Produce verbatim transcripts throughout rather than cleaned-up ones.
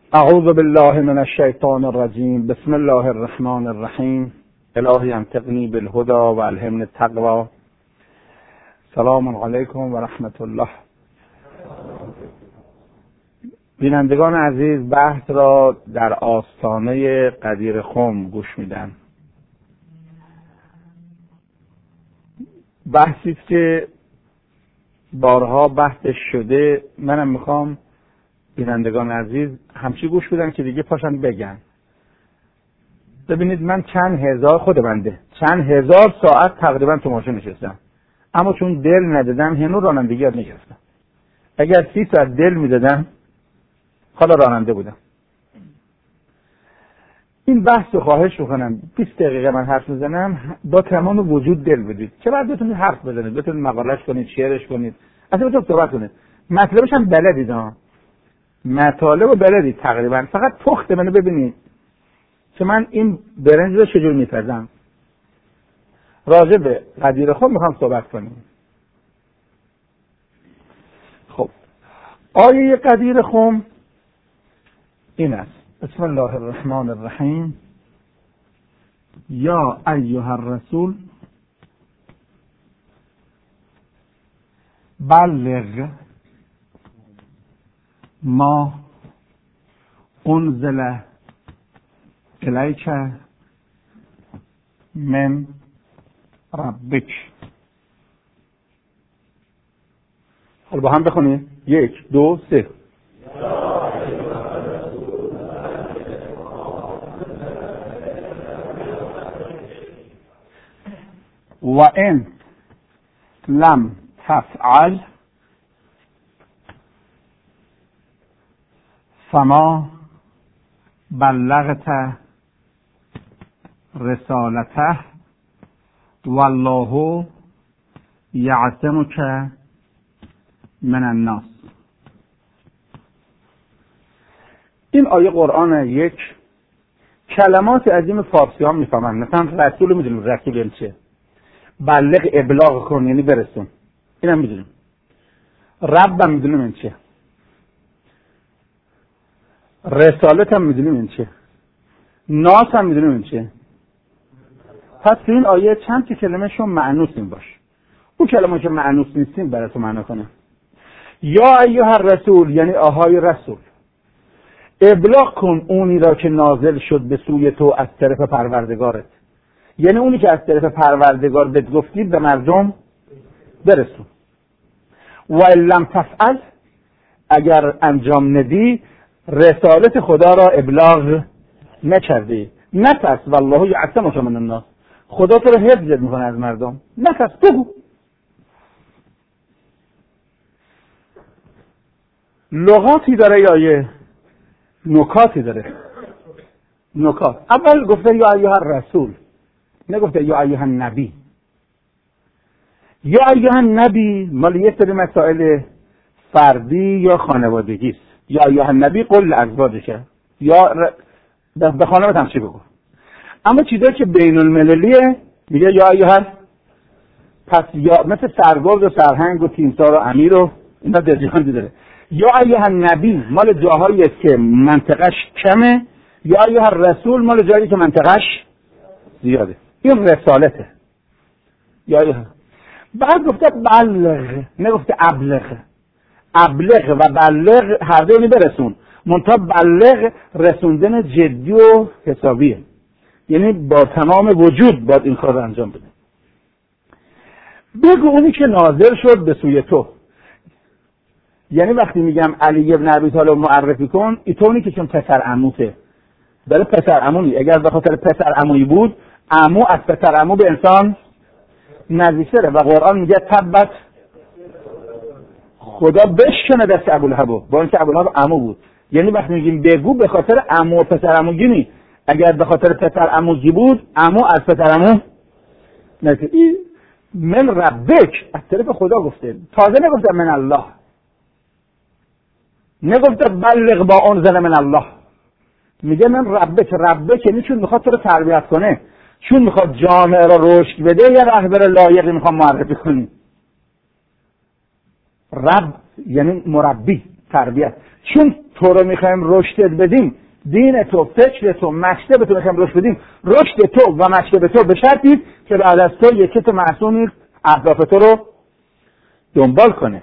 اعوذ بالله من الشیطان الرجیم. بسم الله الرحمن الرحیم. الهی انطقنی بالهدى و الهمنی التقوی. سلام علیکم و رحمت الله. بینندگان عزیز، بحث را در آستانه قدیر خم گوش میدن. بحثی است که بارها بحثش شده. منم میخوام بینندگان عزیز همچی گوش بدن که دیگه پاشن بگن. ببینید، من چند هزار خود بنده چند هزار ساعت تقریبا تو ماشین نشستم، اما چون دل ندادم هنوز رانندگی یاد نگرفتم. اگر سی ساعت دل میدادم حالا راننده بودم. این بحث رو خواهش میکنم بیست دقیقه من حرف میزنم، با تمام وجود دل بدید که بعد بتونید حرف بزنید، بتونید مقالش کنید، شعرش کنید، اصلا بتونید صحبت کنید. مطلبش هم بلدید ها، مطالب رو بلدید تقریبا. فقط پخت منو ببینید که من این برنج رو چجور میپزم. راجع به قدیر خم میخوام صحبت کنیم. خب، آیه قدیر خم این است: بسم الله الرحمن الرحیم. یا ایها الرسول بلغ ما انزل الیک من ربک. حالا با هم بخونید. یک دو سه. و ان لم تفعل فما بلغت رسالته والله یعصمک من الناس. این آیه قرآن یک کلمات عظیم فارسی ها میفهمن. مثلا رسول میدونیم رسول یعنی چه؟ بلغ، ابلاغ کن یعنی برسون، اینم میدونیم. رب هم میدونیم این چه، رسالت هم میدونیم این چه، ناس هم میدونیم این چه. پس تو این آیه چند تا کلمه شون معنوس این باش. اون کلمه که معنوس نیستیم برای تو معنا کنه. یا ایها الرسول یعنی آهای رسول، ابلاغ کن اونی را که نازل شد به سوی تو از طرف پروردگارت، یعنی اونی که از طرف پروردگار بهت گفتی به مردم برسون. و ان لم تفعل، اگر انجام ندی رسالت خدا را ابلاغ نکردی، نترس والله یعصمک من الناس، خدا تو رو حفظت میکنه از مردم. نترس، بگو. لغاتی داره یا یه نکاتی داره. نکات اول گفته یا ایها الرسول، نگفته یا ایها النبی. یا ایها النبی مال یه سری مسائل فردی یا خانوادگی است. یا ایها النبی قل ازواجک، یا به خانوادت هم چی بگو. اما چیزایی که بین المللیه میگه یا ایها. پس یا مثل سرگرد و سرهنگ و تیمسار و امیر و اینا درجه‌ای داره. یا ایها النبی مال جاهایی است که منطقش کمه، یا ایها الرسول مال جایی که منطقش زیاده. این رسالته. یا ایها. بعد گفته بلغ، نگفته ابلغ. ابلغ و بلغ هر دوی برسون، منتها بلغ رسوندن جدی و حسابیه، یعنی با تمام وجود باید این کار رو انجام بده. بگو اونی که نازل شد به سوی تو، یعنی وقتی میگم علی ابن ابی طالب معرفی کن، ای تو اونی که چون پسر عموته، بله پسر عمویی. اگر به خاطر پسر عمویی بود، عمو از پسر عمو به انسان نزدیک‌تره و قرآن میگه تبت، خدا بشکنه دست ابولهب، با اینکه ابولهب عمو بود. یعنی وقتی میگیم بگو به خاطر عمو و پسر عموگی نی، اگر به خاطر پسر عموگی بود، عمو از پسر عمو نزدیک. این من ربک از طرف خدا گفته، تازه نگفته من الله، نگفته بلغ با انزل من الله، میگه من ربک. ربک یعنی چون میخواد تو رو تربیت کنه، چون میخواد جامعه را رشد بده، یا رهبر لایقی میخواد معرفی کنی. رب یعنی مربی، تربیت. چون تو رو میخوایم رشدت بدیم، دین تو، فکر تو، مکتب تو میخوایم رشد بدیم، رشد تو و مکتب تو به شرطی که بعد از تو یکی تو معصومی اهداف تو رو دنبال کنه.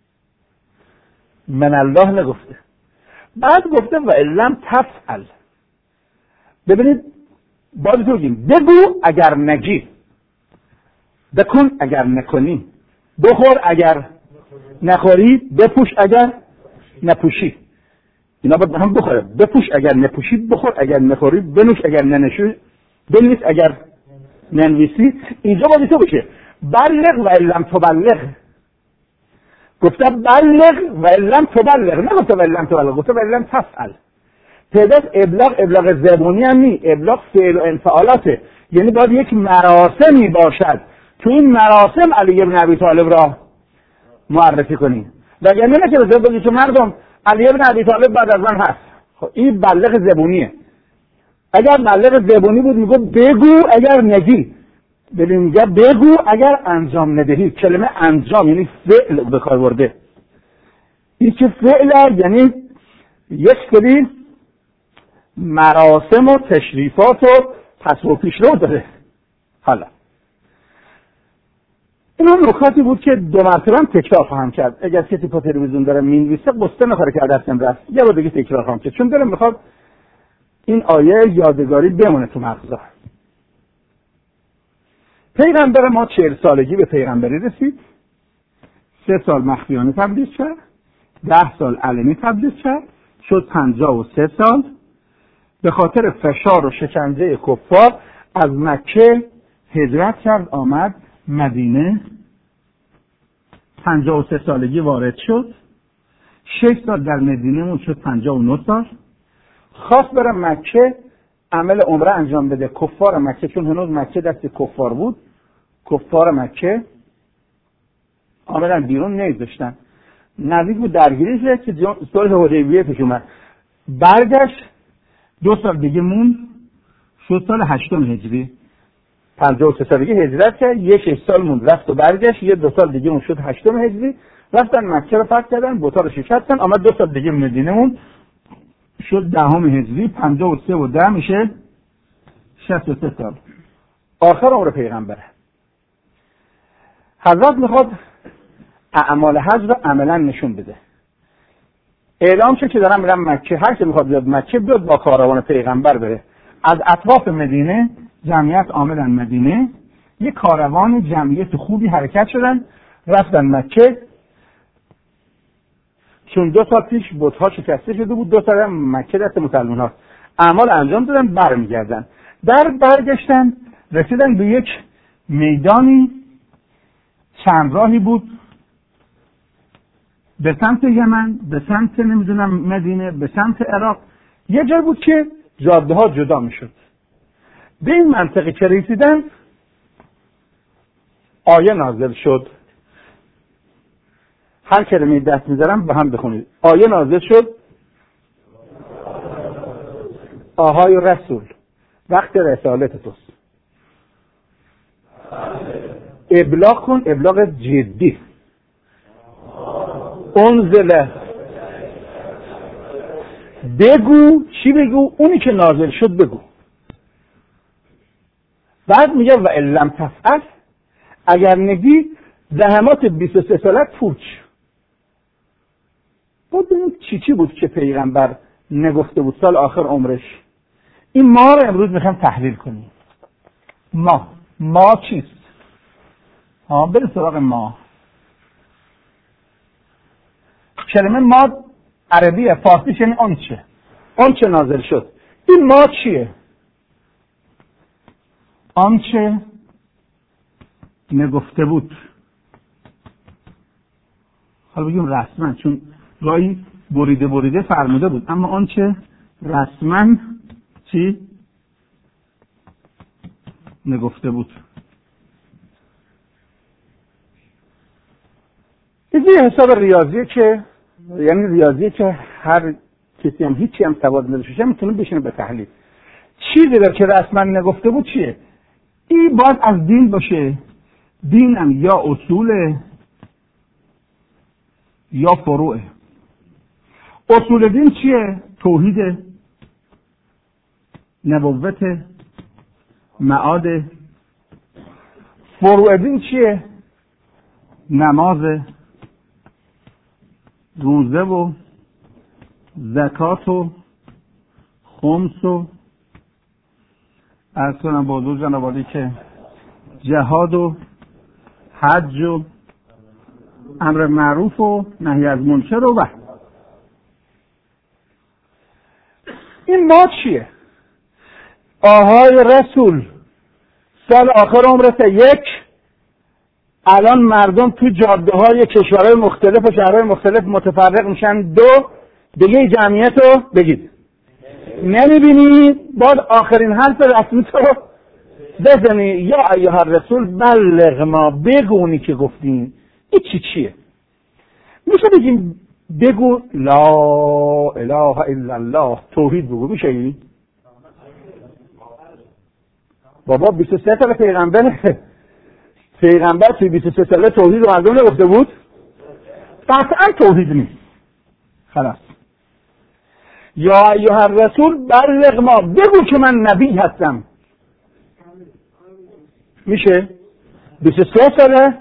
من الله نگفته. بعد گفته و علم تفعل. ببینید باید تو بگیم بگو اگر نگی، بکن اگر نکنی، بخور اگر نخوری، بپوش اگر نپوشی. اینا باید هم بخوره. بپوش اگر نپوشی، بخور اگر نخوری، بنوش اگر ننشوی، بنویس اگر ننویسی. اینجا باید تو بشه بلغ و علم تبلغ. گفته بلغ و علم تبلغ، نه گفته و علم تبلغ، گفته و علم تفعل. تعداد ابلاغ ابلاغ زبونی هم نی، ابلاغ فعل و انفعالاته. یعنی باید یک مراسمی باشد، تو این مراسم علی بن ابی طالب را معرفی کنی. وگرنه نه که بذار بگی که مردم علی بن ابی طالب بعد از من هست. خب این بلغ زبونیه. اگر بلغ زبونی بود میگه بگو اگر نگی، ببین میگه بگو اگر انجام ندهی. کلمه انجام یعنی فعل به کار برده. این که فعل یعنی یک سری مراسم و تشریفات و پس و پیش رو داره. حالا این هم نکاتی بود که دو مرتبه هم تکرار خواهم کرد. اگر کسی پا تلویزیون داره مینویسه قصه نخوره که دستم رفت، یه بار دیگه تکرار خواهم کرد، چون دلم میخواد این آیه یادگاری بمونه تو مغزا. پیغمبر ما چهل سالگی به پیغمبری رسید، سه سال مخفیانه تبلیغ کرد، ده سال علنی تبلیغ کرد، شد پنجاه و سه سال. به خاطر فشار و شکنجه کفار از مکه هجرت کرد، آمد مدینه. پنجاه و سه سالگی وارد شد، شش سال در مدینه مون، شد پنجاه و نه سال. خواست بره مکه عمل عمره انجام بده. کفار مکه، چون هنوز مکه دست کفار بود، کفار مکه آمدن بیرون نمیذاشتن. نزدیک بود درگیری شد که صلح حدیبیه پیش اومد. برگشت، دو سال دیگه مون، شد سال هشتم هجری. پنجاه و سه سالگی هجرت کرد، یه شش سال موند رفت و برگشت، یه دو سال دیگه اون شد هشتم هجری. رفتن مکه رو فتح کردن، بوتا رو شکستن، آمد دو سال دیگه مدینه موند، شد دهم هجری. پنجاه و سه و ده میشه شصت و سه سال. آخر عمر پیغمبره. حضرت میخواد اعمال حج رو عملا نشون بده. اعلام شد که دارم میرم مکه، هر که میخواد بیاد مکه بیاد با کاروان پیغمبر بره. از اطراف مدینه جمعیت آمدن مدینه، یک کاروان جمعیت خوبی حرکت شدن، رفتن مکه. چون دو سال پیش بت‌ها شکسته شده بود، دو سال هم مکه دست مسلمان هاست، اعمال انجام دادن، برمیگردن. در برگشتن رسیدن به یک میدانی چند راهی بود، به سمت یمن، به سمت نمیدونم مدینه، به سمت عراق. یه جای بود که جاده ها جدا میشد. به این منطقه که رسیدن آیه نازل شد. هر کلمه دست میذارم به هم بخونید. آیه نازل شد: آهای رسول، وقت رسالت توست، ابلاغ کن، ابلاغ جدی. انزله، بگو. چی بگو؟ اونی که نازل شد بگو. بعد میگه و علم تفعل، اگر نگی زحمات بیست و سه سالت پوچ. بود ببینید چی چی بود که پیغمبر نگفته بود سال آخر عمرش. این ما رو امروز میخوام تحلیل کنیم. ما ما چیست؟ ها بریم سراغ ما. کلمه ما عربیه، فارسیش یعنی اون چه، اون چه نازل شد. این ما چیه؟ آنچه نگفته بود. حالا بگیم رسما، چون گاهی بریده بریده فرموده بود، اما آنچه رسما چی نگفته بود. این حساب ریاضیه که یعنی ریاضیه که هر کسی هم هیچی هم سواد نداشته میتونه بشینه به تحلیل. چیزی در که رسما نگفته بود چیه؟ این باید از دین باشه. دینم یا اصوله یا فروعه. اصول دین چیه؟ توحید، نبوت، معاد. فروع دین چیه؟ نماز، روزه و زکات و خمس و عرض کنم با حضور جناب عالی که جهاد و حج و امر معروف و نهی از منکر و و این ما چیه؟ آهای رسول سال آخر عمرت یک، الان مردم تو جاده های کشورهای مختلف و شهرهای مختلف متفرق میشن، دو دیگه جمعیت رو بگید نمیبینی، باید آخرین حرف رسمی تو بزنی یا ایها الرسول بلغ ما، بگونی که گفتین این چی چیه. میشه بگیم بگو لا اله الا الله، توحید بگو، میشه این بابا بیست و سه سال پیغمبر پیغمبر توی بیست و سه ساله توحید رو مردم نگفته بود؟ قطعا توحید نیست. خلاص یا ایها الرسول بلغ ما، بگو که من نبی هستم. میشه بیست و سه ساله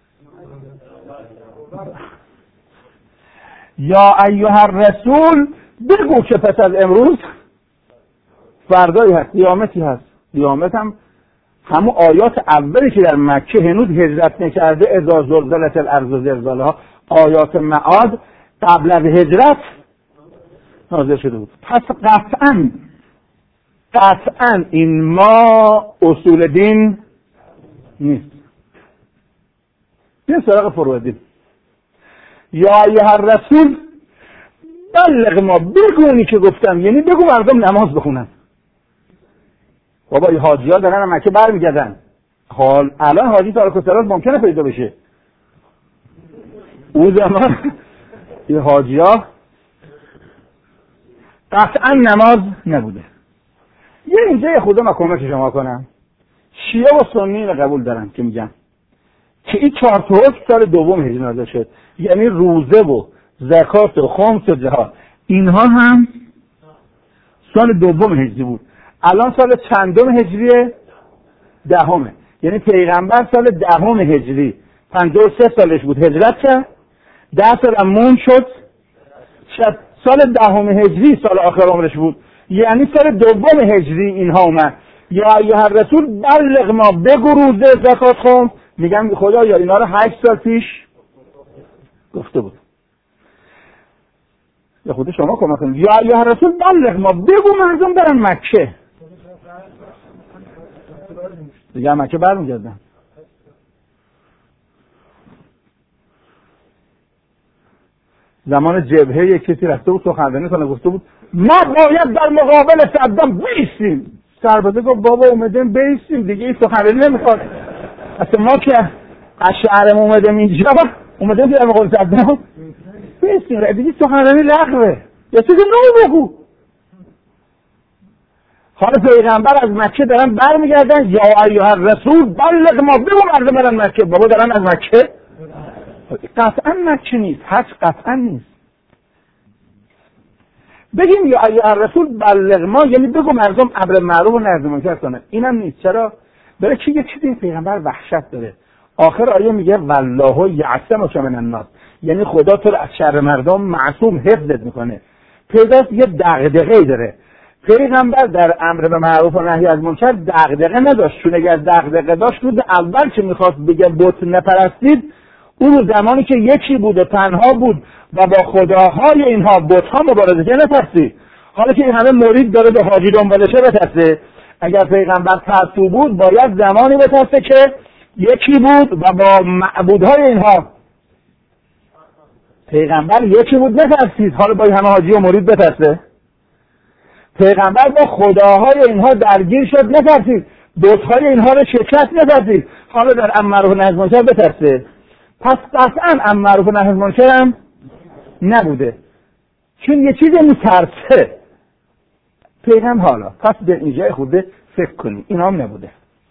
یا ایها الرسول بگو که پس از امروز فردایی هست، قیامتی هست. قیامت هم همون آیات اولی که در مکه هنوز هجرت نکرده، اذا زلزلت الارض زلزالها، آیات معاد قبل از هجرت نازل شده بود. پس قطعا قطعا این ما اصول دین نیست. این سراغ فروع دین. یا ایها الرسول بلغ ما، بگونی که گفتم، یعنی بگو مردم نماز بخونن. بابا این حاجی ها دارن مکه برمیگردن، حال الان حاجی تارک الصلات ممکنه پیدا بشه، اون زمان این حاجی ها قطعا نماز نبوده. یه اینجا یه خدا مکمک شما کنم، شیعه و سنی رو قبول دارن که میگن که این چهار تا حکم سال دوم هجری نازل شد، یعنی روزه و زکات و خمس و جهاد، اینها هم سال دوم هجری بود. الان سال چندم هجریه؟ دهمه. یعنی پیغمبر سال دهم هجری پنجاه و سه سالش بود هجرت کرد، ده سال هم مون شد، شد سال دهم هجری سال آخر عمرش بود، یعنی سال دوم هجری اینها اومد. یا ایها الرسول بلغ ما، بگو روزه زکات خمس. میگم خدا یا اینا رو هشت سال پیش گفته بود. یا خود شما کمک کنید. یا ایها الرسول بلغ ما، بگو مردم برن مکه. دیگه مکه برمیگردن. زمان جبهه یک کسی رفته بود سخنرانی کنه، گفته بود ما باید در مقابل صدام بایستیم. سربازه گفت بابا اومدیم بایستیم دیگه، این سخنرانی نمیخواد. اصلا ما که از شهرم اومدیم اینجا، اومدیم در مقابل صدام بایستیم، دیگه سخنرانی لغوه، یا چیزی نو بگو. حالا پیغمبر از مکه دارن برمیگردن، یا ایها الرسول بلغ ما، بگو مردم برن مکه. بابا دارن از مکه، قطعا مکه نیست، حج قطعا نیست. بگیم یا ایها الرسول بلغ ما، یعنی بگو مردم امر معروف و نهی از منکر کنن. اینم نیست. چرا؟ برای چی؟ یه چیزی پیغمبر وحشت داره. آخر آیه میگه والله یعصمک من الناس، یعنی خدا تو رو از شر مردم معصوم حفظت میکنه. پیداست یه دغدغه‌ای داره. پیغمبر در امر به معروف و نهی از منکر دغدغه نداشت، چون اگر دغدغه داشت روز اول که میخواست بگه بت نپرستید، اون زمانی که یکی بوده تنها بود و با خداهای اینها بت‌ها مبارزه که نترسید. حالا که این همه مرید داره به حاجی دنبالشه بترسه. اگر پیغمبر ترسو بود باید زمانی بترسه که یکی بود و با معبودهای اینها. پیغمبر یکی بود نترسید، حالا با همه حاجی و مرید بترسه. پیغمبر با خداهای اینها درگیر شد نترسید، بت‌های اینها رو شکست نترسید، حالا در امر معروف و نهی از منکر بترسه. پس قطعا امر معروف و نهی از منکر هم نبوده، چون یه چیز میترسه پیغمبر. حالا پس به اینجا خود فکر کنیم اینا هم نبوده.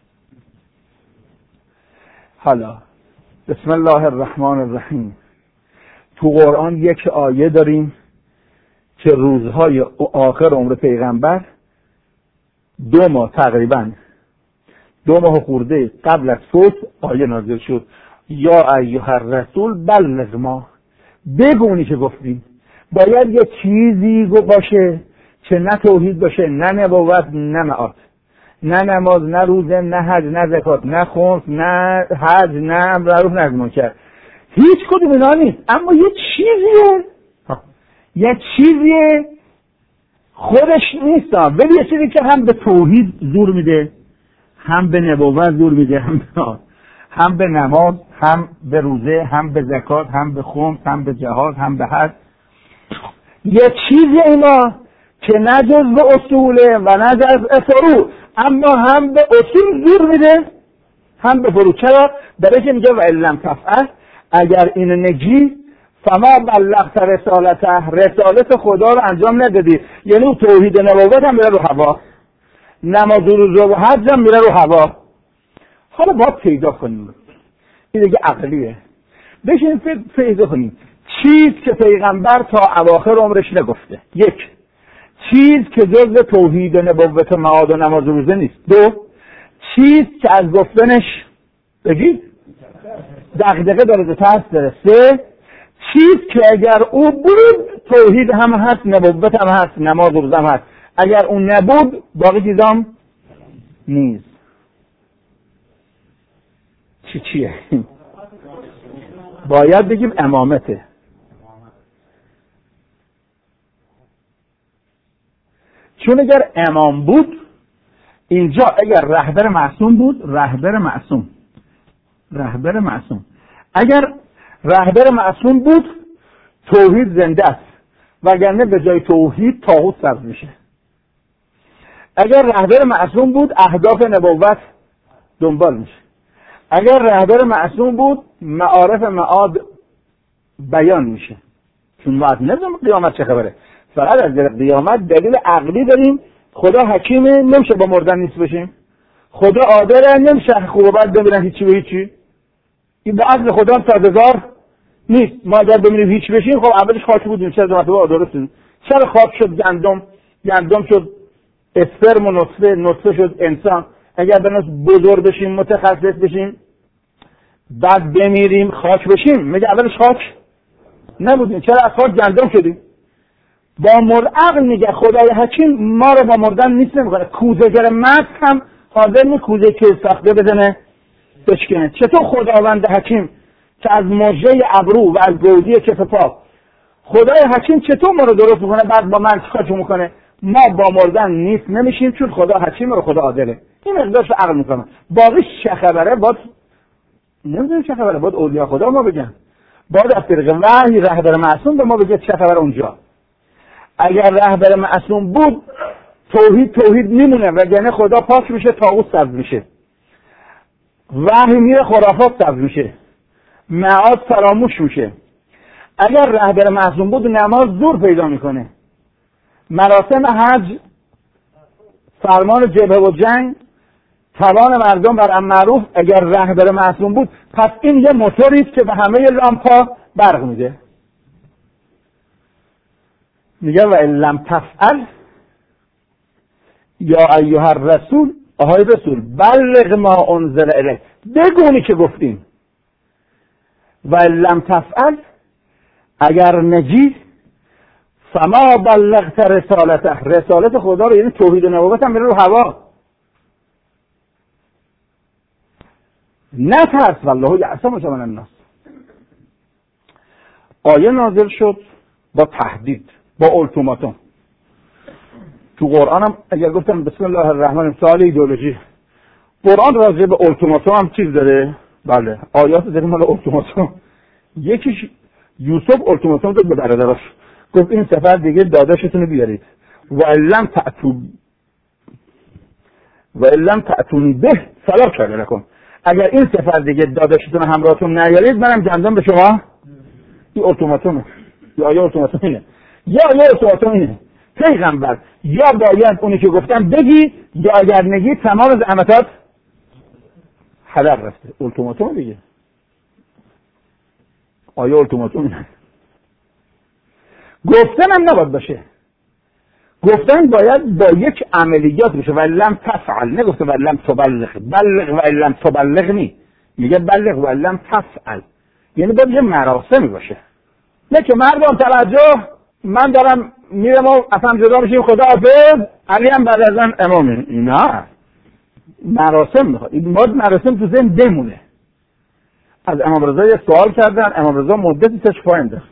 حالا بسم الله الرحمن الرحیم. تو قرآن یک آیه داریم که روزهای آخر عمر پیغمبر دو ماه تقریبا دو ماه خورده قبل از فوت آیه نازل شد یا ایها الرسول بلغ ما، بگونی که گفتیم. باید یه چیزی باشه که نه توحید باشه، نه نبوت، نه معاد، نه نماز، نه روزه، نه حج، نه زکات، نه خمس، نه حج، نه معروف نه منکر، هیچ کدوم اینا نیست. اما یه چیزیه یه چیزیه خودش نیست، ولی یه چیزی که هم به توحید زور میده، هم به نبوت زور میده، هم به هم به نماز، هم به روزه، هم به زکات، هم به خمس، هم به جهاد، هم به حج. یه چیزی اینا که نه جز به اصوله و نه جز فرو، اما هم به اصول زور میده هم به فرو. چرا؟ برای که میگه و علم تفعل، اگر این نگی فما بلغت رسالته، رسالت خدا رو انجام ندادی، یعنی توحید نبوت هم میره رو هوا، نماز و روزه و حج هم میره رو هوا. حالا باید پیدا کنیم، این دیگه عقلیه، بشین پیدا کنیم چیز که پیغمبر تا اواخر عمرش نگفته. یک، چیز که جزء توحید نبوت و معاد و نماز و روزه نیست. دو، چیز که از گفتنش بگید دغدغه داره ترس داره. سه، چیز که اگر او بود توحید هم هست، نبوت هم هست، نماز و روزه هم هست، اگر اون نبود باقی چیزام نیست. چی چیه؟ باید بگیم امامته. چون اگر امام بود اینجا، اگر رهبر معصوم بود، رهبر معصوم رهبر معصوم اگر رهبر معصوم بود توحید زنده است، وگرنه به جای توحید طاغوت سبز میشه. اگر رهبر معصوم بود اهداف نبوت دنبال میشه. اگر رهبر معصوم بود معارف معاد بیان میشه. چون ما از نظام قیامت چه خبره؟ فقط از قیامت دلیل عقلی داریم. خدا حکیمه، نمیشه با مردن نیست بشیم. خدا عادله، نمیشه خوب و بد ببینن هیچی به هیچی. این به عدل خدا هم سازگار نیست. ما اگر ببینیم هیچ بشیم، خب اولش خاک بودیم، چرا دو مرتبه درستیم؟ چرا خاک شد گندم، گندم شد اسپرم و نطفه، نطفه شد انسان؟ اگر بناس بزرگ بشیم، متخصص بشیم، بعد بمیریم خاک بشیم، میگه اولش خاک نبودیم، چرا از خاک گندم شدیم؟ با مرد عقل میگه خدای حکیم ما رو با مردن نیست نمیکنه. کوزهگر مرد هم حاضر نیست کوزه که ساخته بزنه بشکنه. چطور خداوند حکیم که از مژه ابرو و از گودی کف پا، خدای حکیم چطور ما رو درست میکنه بعد با من چیکار میکنه؟ ما با مردن نیست نمیشیم چون خدا حکیم و خدا عادله. این مقدارش عقل میکنه. باقی چه خبره؟ باید نمیدونم چه خبره، باید اولیاء خدا ما بگن، باید از طریق وحی رهبر معصوم به ما بگه چه خبره اونجا. اگر رهبر معصوم بود توحید توحید میمونه، وگرنه خدا پاک میشه، طاغوت سبز میشه، وحی میره، خرافات سبز میشه، معاد فراموش میشه. اگر رهبر معصوم بود نماز زور پیدا میکنه، مراسم حج، فرمان جبهه و جنگ، توان مردم بر امر معروف، اگر رهبر معصوم بود پس این یه موتوری است که به همه لامپا برق میده. میگه و ان لم تفعل یا ایها الرسول، آهای رسول بلغ ما انزل الیک، بگونی که گفتیم. و ان لم تفعل، اگر نجی، فما بلغت رسالته، رسالت خدا رو یعنی توحید و نبوت هم میره رو هوا. نترس والله یعصمک من الناس. آیه نازل شد با تهدید، با التیماتوم. تو قرآن هم اگر گفتم بسم الله الرحمن الرحیم سوال ایدئولوژی، قرآن راجع به التیماتوم هم چیز داره. بله آیات داره مال التیماتوم. یکیش یوسف التیماتوم داد به برادراش، گفت این سفر دیگه داداشتون رو بیارید، و لم تأتوا و لم تأتونی به فلا کار لکم، اگر این سفر دیگه داداشتون همراهتون نیارید منم گندم به شما. این التیماتومه، یا آیه التیماتوم اینه، یا آیه التیماتوم اینه. پیغمبر یا باید اونی که گفتم بگی، یا اگر نگی تمام زحمتات هدر رفته. التیماتوم دیگه، آیه التیماتوم اینه. گفتن هم نباید باشه. گفتن باید با یک عملیات بشه. ولم تفعل، نگفته ولم تبلغ. بلغ ولم تبلغنی، میگه بلغ ولم تفعل، یعنی باید یه مراسمی باشه. نه که مردم توجه، من دارم میرم و اصلا جدا میشیم، خدا حافظ، علی هم بعد از من امامه. نه، مراسم میخواد. این باید مراسم تو ذهن بمونه. از امام رضا یه سوال کردن، امام رضا مدتی تش پا انداخت.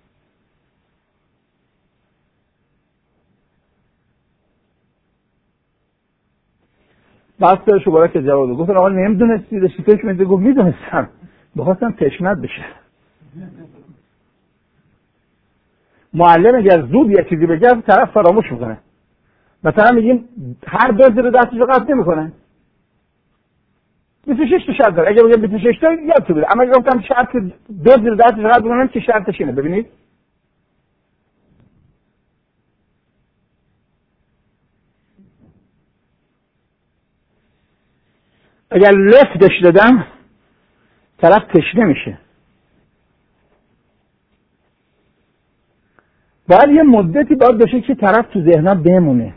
بعد سرشو باید که جواب داد. گفتن آقا نمیدونستی داشتی فکر می‌کردی؟ گفت میدونستم، بخواستم تشنت بشه. معلم اگر زود یه چیزی بگه طرف فراموش میکنه. مثلا میگیم هر دو زیر دستش رو قطع نمیکنه. بیست و شش تا شرط داره. اگه بگم بیست و شش تا یادتون بده. اما اگه گفتم شرط دو زیر دستش رو قطع بکنم که شرطش اینه. ببینید اگر لفتش دادم طرف تشنه میشه. باید یه مدتی باید باشه که طرف تو ذهنم بمونه.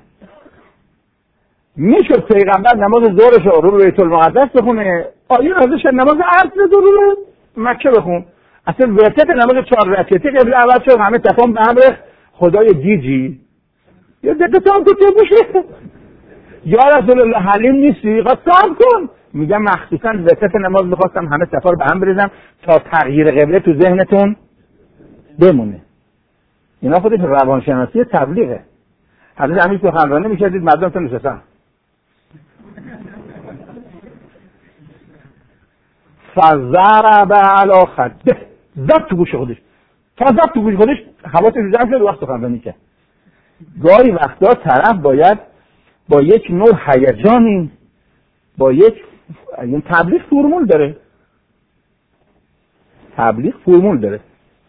میشد پیغمبر نماز ظهرش رو رو بیت المقدس بخونه، آیه ازش نماز عصر رو رو مکه بخون. اصلا وقت نماز چهار رکعتی قبل اول شد همه تفاهم به امر خدای گیجی. یا دقیقا تو تو بشه یا رسول الله حلیم نیستی؟ قصد کن. میگم مخصوصا وقت نماز میخواستم همه صفا رو به هم بریزم تا تغییر قبله تو ذهنتون بمونه. اینا خودش روانشناسی تبلیغه. حضرت امیر سخنرانی میکردید مردم تو نشستن. فضرب علی خده، زد تو گوش خودش. تا زد تو گوش خودش حواسش جمع شد وقت سخنرانی کرد. گاهی وقتا طرف باید با یک نوع هیجانی، با یک این تبلیغ فرمول داره. تبلیغ فرمول داره.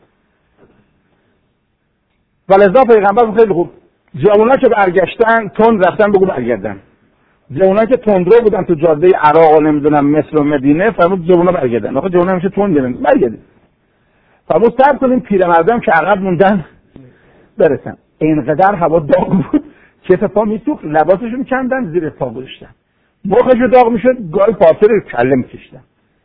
ولذا پیغمبر خیلی خوب جوونا که برگشتن تند رفتن بگو برگردن. جوونا که تندرو بودن تو جاده عراق و نمیدونم مصر و مدینه فرمود جوونا برگردن. آخه جوونا همیشه تند میرن، برگردن. فرمود صبر کنیم پیرمردم که عقب موندن برسن. اینقدر هوا داغ بود که پا میسوخت، لباسشون کندن زیر پا گذاشتن. مخش داغ میشد، گاهی پاتر رو کله میکشتن.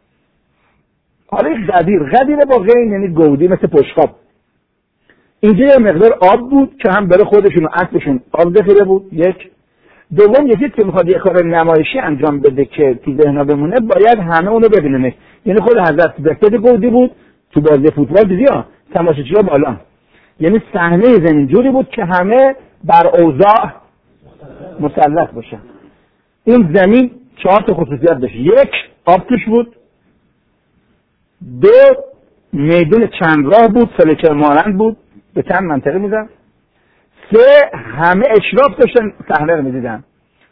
حالا غدیر، غدیر با غین یعنی گودی مثل پشقاب. اینجا یه مقدار آب بود که هم برای خودشون و اسبشون آب دخیره بود. یک دوم یکی که میخواد یه کار نمایشی انجام بده که تو ذهنا بمونه باید همه اونو ببینن. یعنی خود حضرت بهتر گودی بود. تو بازی فوتبال دیدی ها تماشاگرها بالا، یعنی صحنه زمین جوری بود که همه بر اوضاع مسلط باشن. این زمین چهار تا خصوصیت داشت. یک، آب توش بود. دو، میدون چند راه بود، فلکه مانند بود، به چند منطقه میدن. سه، همه اشراف داشتن صحنه رو میدیدن.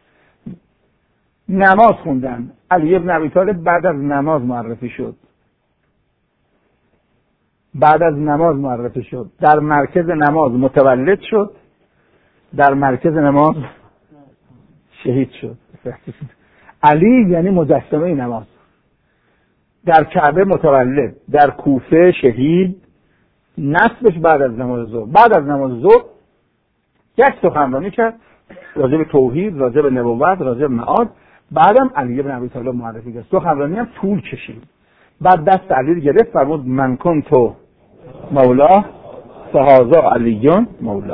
نماز خوندن. علی ابن ابی طالب بعد از نماز معرفی شد. بعد از نماز معرفی شد. در مرکز نماز متولد شد. در مرکز نماز شهید شد. علی یعنی مجسمه نماز. در کعبه متولد، در کوفه شهید، نصبش بعد از نماز ظهر. بعد از نماز ظهر یک سخنرانی کرد راجع به توحید، راجع به نبوت، راجع به معاد. بعدم علی بن ابی طالب معرفی کرد. سخنرانی هم طول کشید. بعد دست علی رو گرفت فرمود من کنت مولا فهذا علی مولا.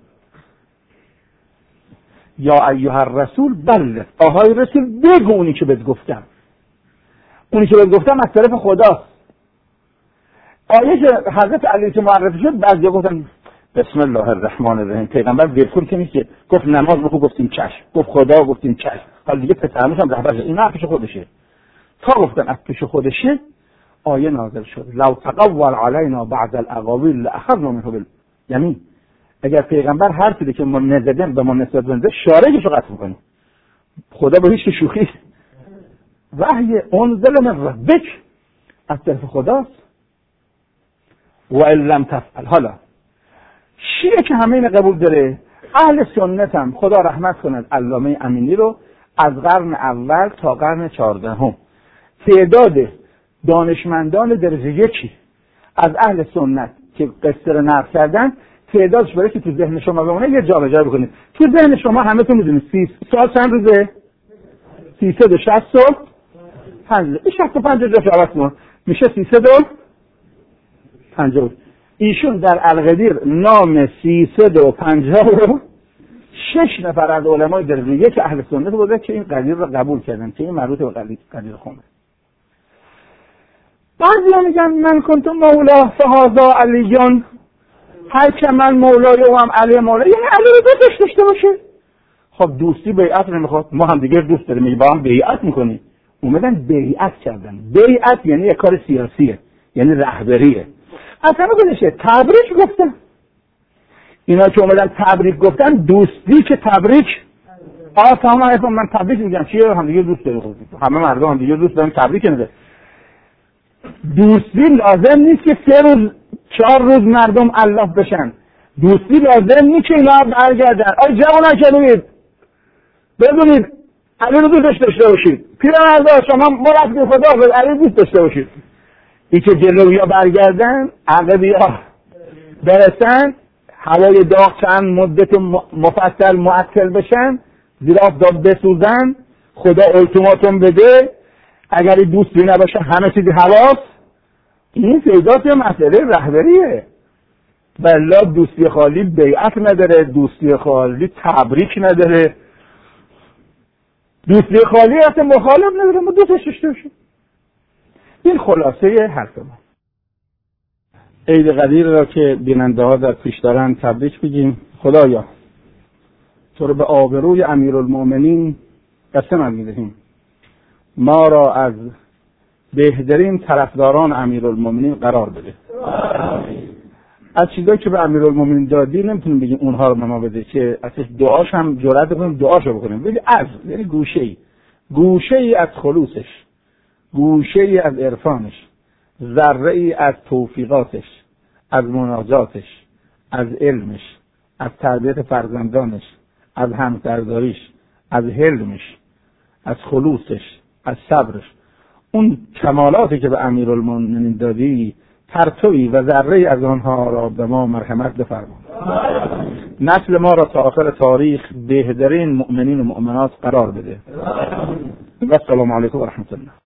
یا ایها الرسول بلغ، آهای رسول بگو اونی که بهت گفتم. اونی که بهت گفتم از طرف خداست. آیه که حضرت علی که معرفی شد بعضیا گفتن بسم الله الرحمن الرحیم. پیغمبر ولکن که نیست که گفت نماز بخون گفتیم چشم، گفت خدا گفتیم چشم. حالا دیگه پسرموش هم رهبر این نه پیش خودشه. تا گفتن از پیش خودشه آیه نازل شد لو تقول علینا بعض الاقاویل لاخذنا منه بالیمین. اگر پیغمبر هر چیزی که ما نزدن به ما نسبت بنده شارعش رو قطع کنه. خدا به هیچ شوخی. وحی انزل من ربک، از طرف خداست. و ان لم تفعل. حالا شیعه که همه این قبول داره، اهل سنت هم خدا رحمت کند علامه امینی رو از قرن اول تا قرن چهاردهم تعداد دانشمندان درجه یکی از اهل سنت که قصه رو نقل کردن تعدادش برای که تو ذهن شما بمونه یه جابجا بکنید. تو ذهن شما همتون میدونید سی سال چند روزه؟ سیصد و شصت و پنج. این شصت و پنج جاش عوض کن میشه سیصد و پنجاه. ایشون در القدیر نام سیصد و پنجاه رو شش نفر از علمای درجه یک اهل سنت بوده که این قدیر رو قبول کردن که این مربوط به قدیر قدیر خونه. بعضی میگن من کنتم مولا فهذا علیون، هر که من مولای او هم علی مولا، یعنی علی رو دوستش داشته باشه. خب دوستی بیعت نمیخواد، ما هم دیگه دوست داریم، میگه با هم بیعت میکنیم. اومدن بیعت کردن. بیعت یعنی یک کار سیاسیه، یعنی رهبریه. اصلا گذاشته تبریک گفتن. اینا که اومدن تبریک گفتن، دوستی که تبریک آ تمام من تبریک میگم چیه، هم دیگه دوست داریم، همه مردم هم دیگه دوست دارن، تبریک نده. دوستی لازم نیست که سه روز چهار روز مردم الاف بشن. دوستی لازم نیست که اینا برگردن. آی جوانان که ببینید بدونید علی رو دوست داشته باشید، پیرمردا شما مرد خدا به علی دوست داشته باشید. این که جلویا برگردن عقبیا برسن، هوای داغ چند مدت مفصل معطل بشن، زیر آفتاب بسوزن، خدا التیماتوم بده اگر دوستی نباشه همه چیزی هواست. این پیداست یه مسئله رهبریه. بلا دوستی خالی بیعت نداره، دوستی خالی تبریک نداره، دوستی خالی اصلا مخالف نداره، ما دوستش داشته باشیم. این خلاصه حرف ما. عید قدیر را که بیننده ها در پیش دارن تبریک بگیم. خدایا تو رو به آبروی امیرالمؤمنین قسم می‌دهیم ما را از بهترین طرفداران امیرالمؤمنین قرار بده. از چیزایی که به امیرالمؤمنین دادی نمیتونیم بگیم اونها رو به ما بده، که ازش دعاش هم جرأت کنیم دعاشو بکنیم، ولی از یعنی گوشه‌ای گوشه‌ای از خلوصش، گوشه‌ای از عرفانش، ذره‌ای از توفیقاتش، از مناجاتش، از علمش، از تربیت فرزندانش، از همسرداریش، از حلمش، از خلوصش، از صبرش، اون کمالاتی که به امیرالمؤمنین دادی پرتوی و ذره‌ای از آنها را به ما مرحمت بفرما. نسل ما را تا آخر تاریخ بهترین مؤمنین و مؤمنات قرار بده. و السلام علیکم و رحمت الله.